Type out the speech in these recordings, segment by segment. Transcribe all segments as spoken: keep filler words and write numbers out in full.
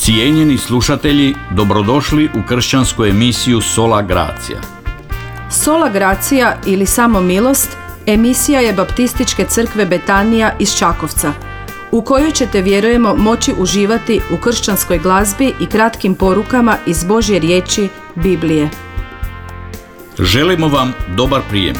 Cijenjeni slušatelji, dobrodošli u kršćansku emisiju Sola Gracia. Sola Gracia ili Samo milost emisija je Baptističke crkve Betanija iz Čakovca, u kojoj ćete, vjerujemo, moći uživati u kršćanskoj glazbi i kratkim porukama iz Božje riječi, Biblije. Želimo vam dobar prijem.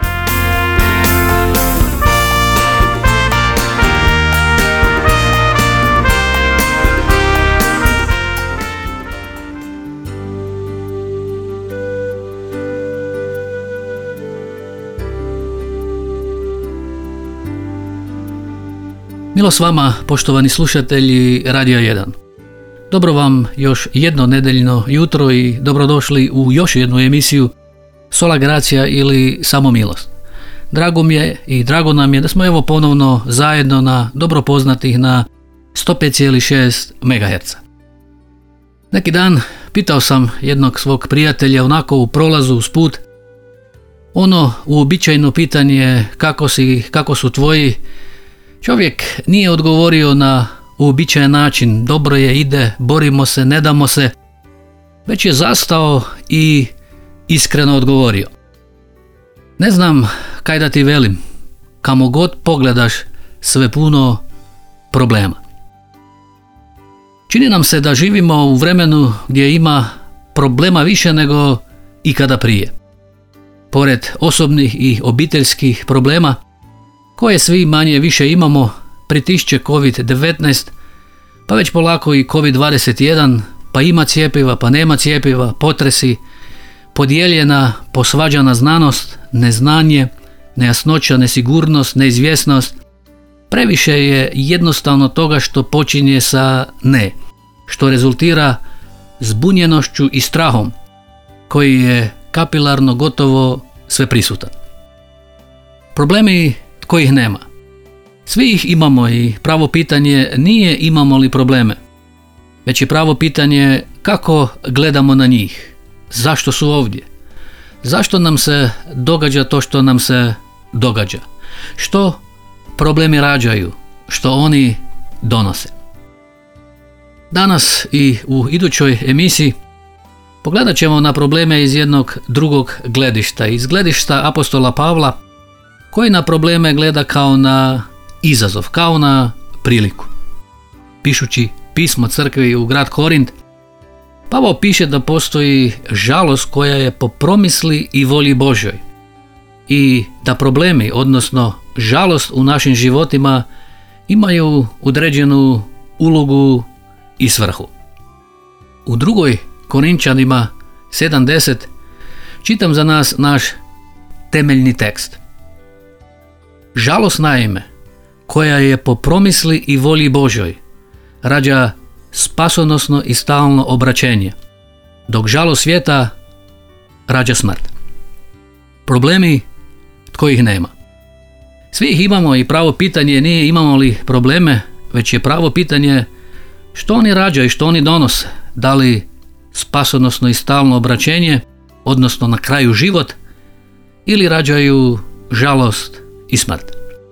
Milost vama, poštovani slušatelji Radija jedan. Dobro vam još jedno nedeljno jutro i dobrodošli u još jednu emisiju Sola Gracia ili Samo milost. Drago mi je i drago nam je da smo evo ponovno zajedno na dobro poznatih na sto pet zarez šest megaherca. Neki dan pitao sam jednog svog prijatelja onako u prolazu uz put, ono uobičajeno pitanje kako si, kako su tvoji. Čovjek nije odgovorio na uobičajen način, dobro je, ide, borimo se, ne damo se, već je zastao i iskreno odgovorio. Ne znam kaj da ti velim, kamo god pogledaš sve puno problema. Čini nam se da živimo u vremenu gdje ima problema više nego ikada prije. Pored osobnih i obiteljskih problema, koje svi manje više imamo, pritišće kovid devetnaest, pa već polako i kovid dvadeset jedan, pa ima cjepiva, pa nema cjepiva, potresi, podijeljena, posvađana znanost, neznanje, nejasnoća, nesigurnost, neizvjesnost. Previše je jednostavno toga što počinje sa ne, što rezultira zbunjenošću i strahom, koji je kapilarno gotovo sveprisutan. Problemi kojih nema. Svi ih imamo i pravo pitanje nije imamo li probleme, već je pravo pitanje kako gledamo na njih, zašto su ovdje, zašto nam se događa to što nam se događa, što problemi rađaju, što oni donose. Danas i u idućoj emisiji pogledat ćemo na probleme iz jednog drugog gledišta, iz gledišta apostola Pavla, koji na probleme gleda kao na izazov, kao na priliku. Pišući pismo crkvi u grad Korint, Pavao piše da postoji žalost koja je po promisli i volji Božjoj i da problemi, odnosno žalost u našim životima, imaju određenu ulogu i svrhu. U drugoj Korinčanima sedam deset čitam za nas naš temeljni tekst. Žalost naime, koja je po promisli i volji Božjoj, rađa spasonosno i stalno obraćenje, dok žalost svijeta rađa smrt. Problemi tko ih nema. Svi ih imamo i pravo pitanje nije imamo li probleme, već je pravo pitanje što oni rađaju, što oni donose, da li spasonosno i stalno obraćenje, odnosno na kraju život, ili rađaju žalost i smrt.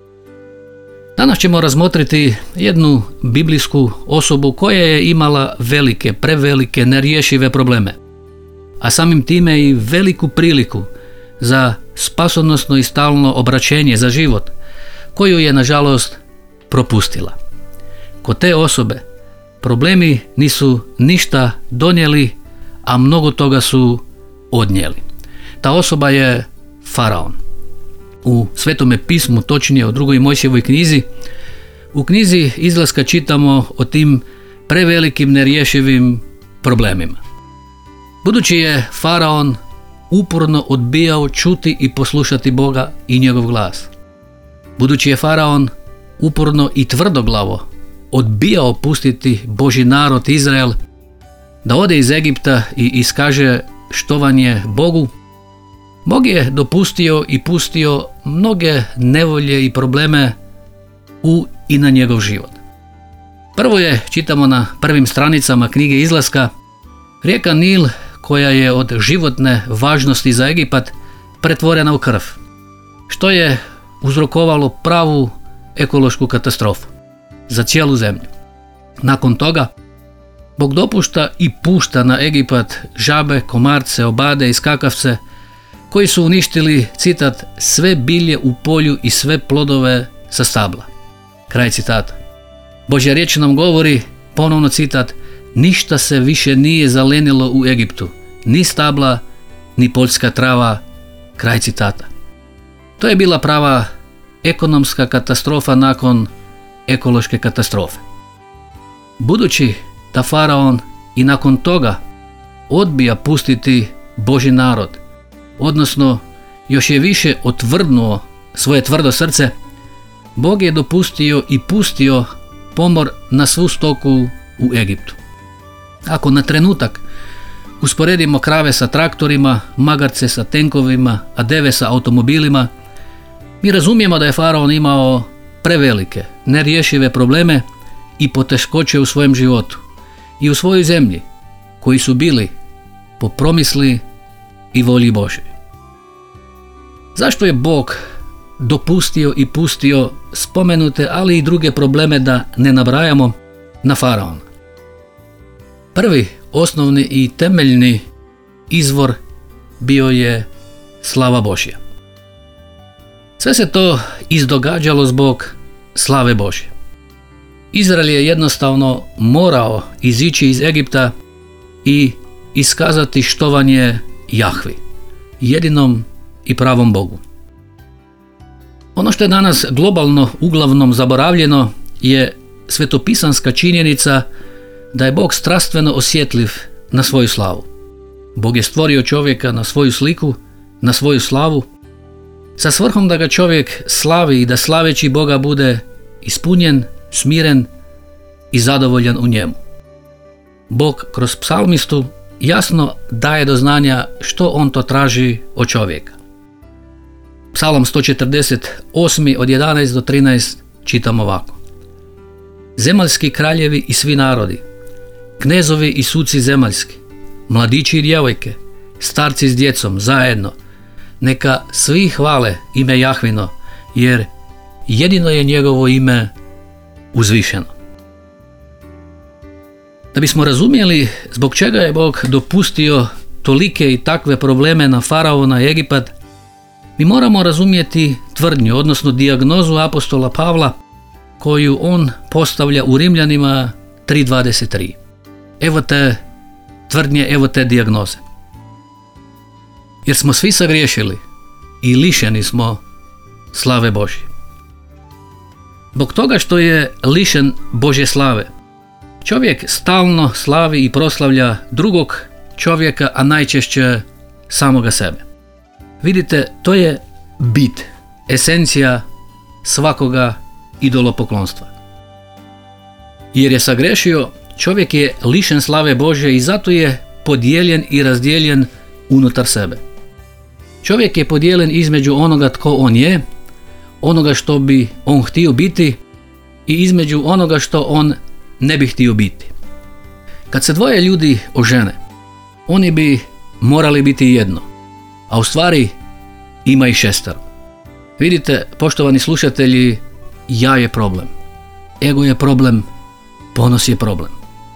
Danas ćemo razmotriti jednu biblijsku osobu koja je imala velike, prevelike, nerješive probleme, a samim time i veliku priliku za spasonosno i stalno obraćenje za život, koju je nažalost propustila. Kod te osobe problemi nisu ništa donijeli, a mnogo toga su odnijeli. Ta osoba je Faraon. U Svetome pismu, točnije u drugoj Mojsijevoj knjizi, u knjizi Izlaska čitamo o tim prevelikim nerješivim problemima. Budući je Faraon uporno odbijao čuti i poslušati Boga i njegov glas. Budući je Faraon uporno i tvrdoglavo odbijao pustiti Božji narod Izrael da ode iz Egipta i iskaže štovanje Bogu, Bog je dopustio i pustio mnoge nevolje i probleme u i na njegov život. Prvo je, čitamo na prvim stranicama knjige Izlaska, rijeka Nil, koja je od životne važnosti za Egipat pretvorena u krv, što je uzrokovalo pravu ekološku katastrofu za cijelu zemlju. Nakon toga, Bog dopušta i pušta na Egipat žabe, komarce, obade i skakavce koji su uništili, citat, sve bilje u polju i sve plodove sa stabla. Kraj citata. Božja riječ nam govori, ponovno citat, ništa se više nije zelenilo u Egiptu, ni stabla, ni poljska trava, kraj citata. To je bila prava ekonomska katastrofa nakon ekološke katastrofe. Budući da faraon i nakon toga odbija pustiti Božji narod, odnosno još je više otvrdnuo svoje tvrdo srce, Bog je dopustio i pustio pomor na svu stoku u Egiptu. Ako na trenutak usporedimo krave sa traktorima, magarce sa tenkovima, a deve sa automobilima, mi razumijemo da je faraon imao prevelike, nerješive probleme i poteškoće u svojem životu i u svojoj zemlji, koji su bili po promisli i volji Božoj. Zašto je Bog dopustio i pustio spomenute, ali i druge probleme, da ne nabrajamo, na faraona? Prvi, osnovni i temeljni izvor bio je slava Božja. Sve se to izdogađalo zbog slave Božje. Izrael je jednostavno morao izići iz Egipta i iskazati štovanje Jahvi, jedinom i pravom Bogu. Ono što je danas globalno uglavnom zaboravljeno je svetopisanska činjenica da je Bog strastveno osjetljiv na svoju slavu. Bog je stvorio čovjeka na svoju sliku, na svoju slavu, sa svrhom da ga čovjek slavi i da slaveći Boga bude ispunjen, smiren i zadovoljan u njemu. Bog kroz psalmistu jasno daje do znanja što on to traži od čovjeka. Psalam sto četrdeset osam od jedanaest do trinaest čitam ovako. Zemaljski kraljevi i svi narodi, knezovi i suci zemaljski, mladići i djevojke, starci s djecom zajedno, neka svi hvale ime Jahvino, jer jedino je njegovo ime uzvišeno. Da bismo razumjeli zbog čega je Bog dopustio tolike i takve probleme na faraona i Egipat, mi moramo razumjeti tvrdnju, odnosno dijagnozu apostola Pavla, koju on postavlja u Rimljanima tri dvadeset tri. Evo te tvrdnje, evo te dijagnoze. Jer smo svi sagriješili i lišeni smo slave Božje. Zbog toga što je lišen Božje slave, čovjek stalno slavi i proslavlja drugog čovjeka, a najčešće samoga sebe. Vidite, to je bit, esencija svakoga idolopoklonstva. Jer je sagrešio, čovjek je lišen slave Božje i zato je podijeljen i razdijeljen unutar sebe. Čovjek je podijeljen između onoga tko on je, onoga što bi on htio biti i između onoga što on ne bi htio biti. Kad se dvoje ljudi ožene, oni bi morali biti jedno, a u stvari ima ih šestero. Vidite, poštovani slušatelji, ja je problem, ego je problem, ponos je problem.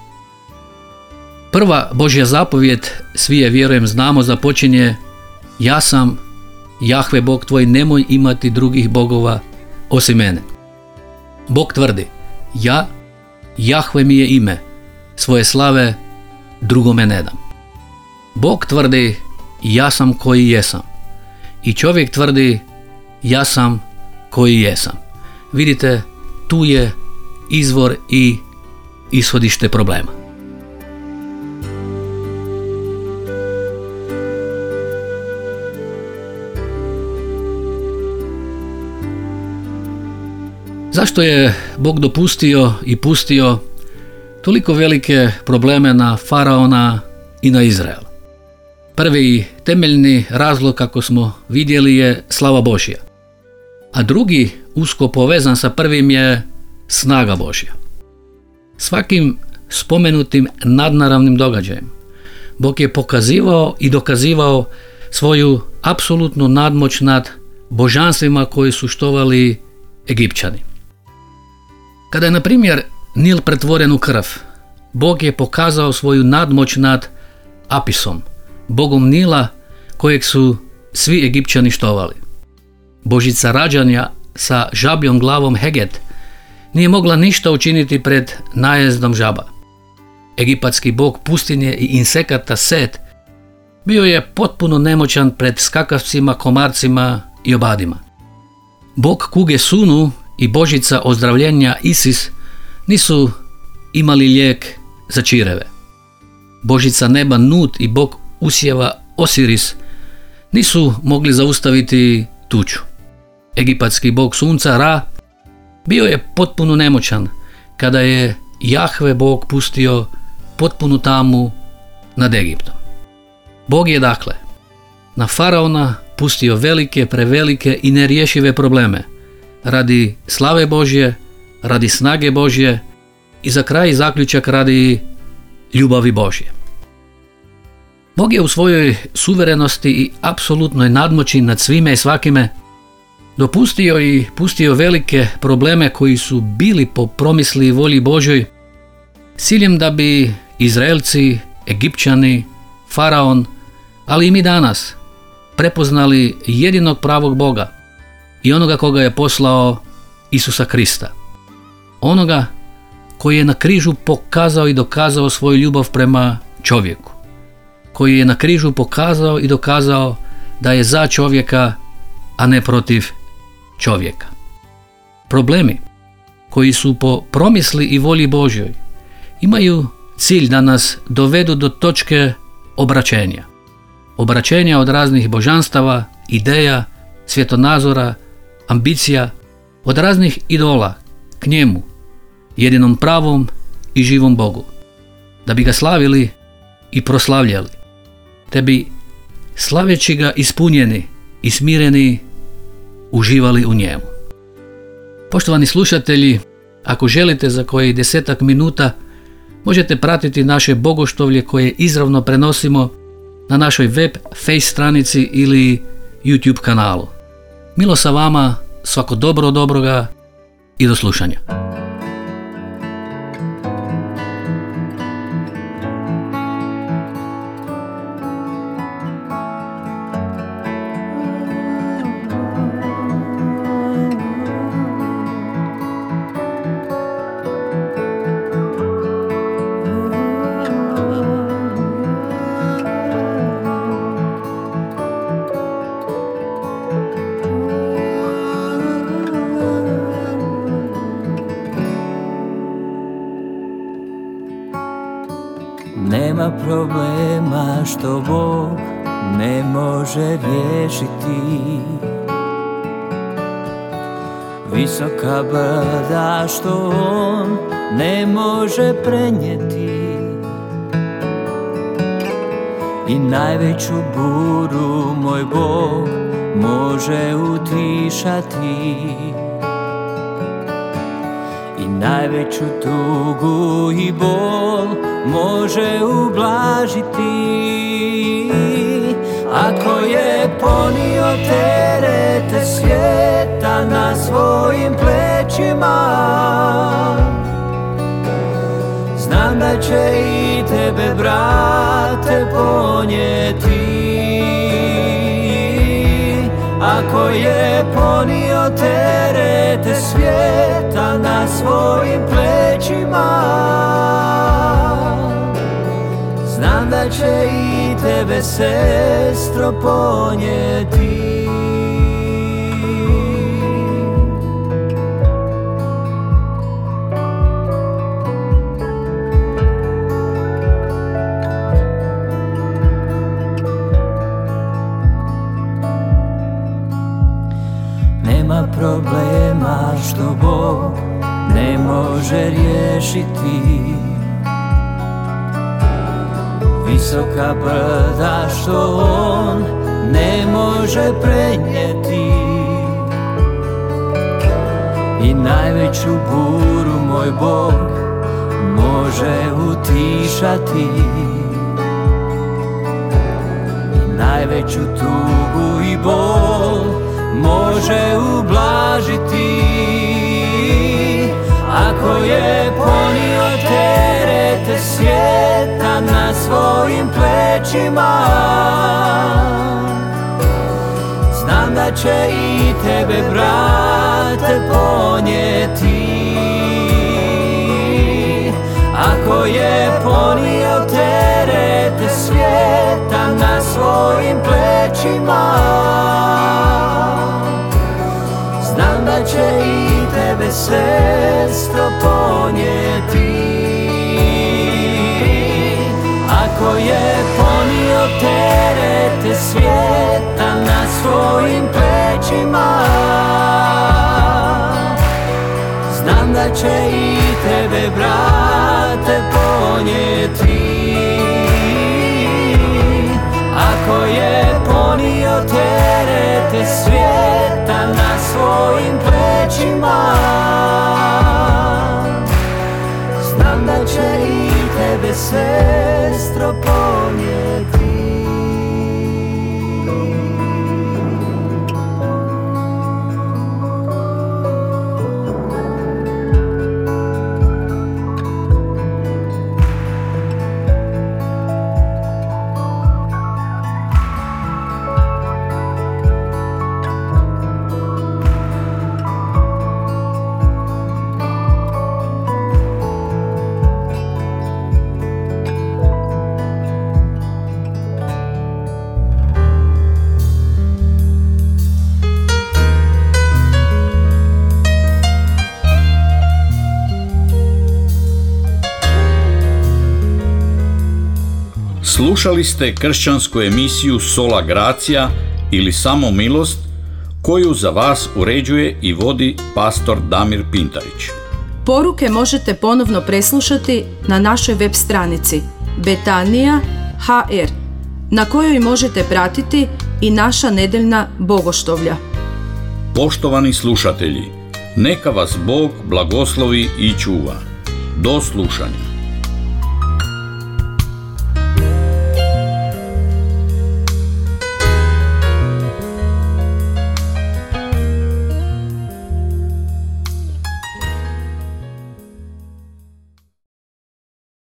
Prva Božja zapovjed, svi je, vjerujem, znamo, započinje: ja sam Jahve Bog tvoj, nemoj imati drugih bogova osim mene. Bog tvrdi: ja, Jahve mi je ime, svoje slave drugome ne dam. Bog tvrdi: ja sam koji jesam. I čovjek tvrdi: ja sam koji jesam. Vidite, tu je izvor i ishodište problema. Zašto je Bog dopustio i pustio toliko velike probleme na faraona i na Izrael? Prvi temeljni razlog, kako smo vidjeli, je slava Božja. A drugi, usko povezan sa prvim, je snaga Božja. Svakim spomenutim nadnaravnim događajem Bog je pokazivao i dokazivao svoju apsolutnu nadmoć nad božanstvima koji su štovali Egipćani. Kada je, na primjer, Nil pretvoren u krv, Bog je pokazao svoju nadmoć nad Apisom, bogom Nila kojeg su svi Egipćani štovali. Božica rađanja sa žabljom glavom Heget nije mogla ništa učiniti pred najezdom žaba. Egipatski bog pustinje i insekata Set bio je potpuno nemoćan pred skakavcima, komarcima i obadima. Bog kuge Sunu i božica ozdravljenja Isis nisu imali lijek za čireve. Božica neba Nut i bog usjeva Osiris nisu mogli zaustaviti tuču. Egipatski bog sunca Ra bio je potpuno nemoćan kada je Jahve bog pustio potpunu tamu nad Egiptom. Bog je dakle na faraona pustio velike, prevelike i nerješive probleme radi slave Božje, radi snage Božje i za kraj zaključak radi ljubavi Božje. Bog je u svojoj suverenosti i apsolutnoj nadmoći nad svime i svakime dopustio i pustio velike probleme koji su bili po promisli i volji Božjoj s ciljem da bi Izraelci, Egipćani, faraon, ali i mi danas prepoznali jedinog pravog Boga i onoga koga je poslao Isusa Krista. Onoga koji je na križu pokazao i dokazao svoju ljubav prema čovjeku. Koji je na križu pokazao i dokazao da je za čovjeka, a ne protiv čovjeka. Problemi koji su po promisli i volji Božjoj imaju cilj da nas dovedu do točke obraćenja. Obraćenja od raznih božanstava, ideja, svjetonazora, ambicija, od raznih idola k njemu, jedinom pravom i živom Bogu, da bi ga slavili i proslavljali, te bi slaveći ga ispunjeni i smireni uživali u njemu. Poštovani slušatelji, ako želite za koji desetak minuta možete pratiti naše bogoštovlje koje izravno prenosimo na našoj web, face stranici ili YouTube kanalu. Milo sa vama, svako dobro dobroga i do slušanja. Nema problema što Bog ne može riješiti, visoka brda što On ne može prenijeti, i najveću buru moj Bog može utišati, i najveću tugu i bol može ublažiti. Ako je ponio terete svijeta na svojim plećima, znam da će i tebe, brate, ponijeti. Ako je ponio terete svijeta na svojim plećima, znam da će i tebe, sestro, ponijeti. Nema problema što Bog ne može riješiti, visoka brda što On ne može prenijeti, i najveću buru moj Bog može utišati, i najveću tugu i bol može ublažiti. Ako je ponio terete plećima. Znam da će i tebe, brate, ponijeti. Ako je ponio terete svijeta na svojim plećima, znam da će i tebe, sestro, ponijeti. Ako je ponio terete svijeta na svojim plećima, znam da će i tebe, brate, ponijeti. Ako je ponio terete svijeta na svojim plećima, znam da će i tebe, sestro, ponijeti. Slušali ste kršćansku emisiju Sola Gracia ili Samo milost, koju za vas uređuje i vodi pastor Damir Pintarić. Poruke možete ponovno preslušati na našoj web stranici Betanija ha er, na kojoj možete pratiti i naša nedeljna bogoštovlja. Poštovani slušatelji, neka vas Bog blagoslovi i čuva. Do slušanja.